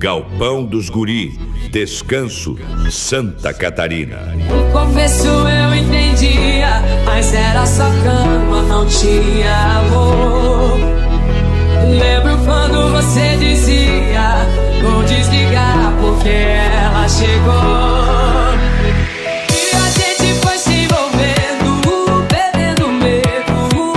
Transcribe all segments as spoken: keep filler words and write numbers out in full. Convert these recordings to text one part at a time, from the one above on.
Galpão dos Guri, Descanso, Santa Catarina. No começo eu entendia, mas era só cama, não tinha amor. Lembro quando você dizia, vou desligar porque ela chegou. E a gente foi se envolvendo, perdendo medo.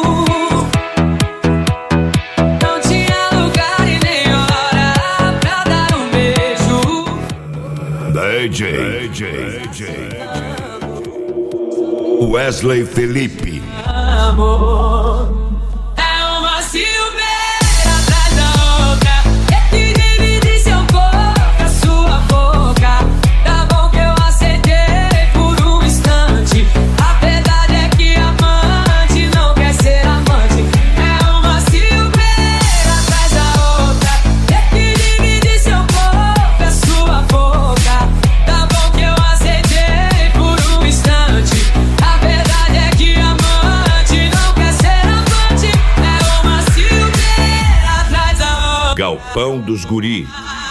Não tinha lugar e nem hora pra dar um beijo. D J, D J, D J Wesley Felipe. Amor. Galpão dos Guri,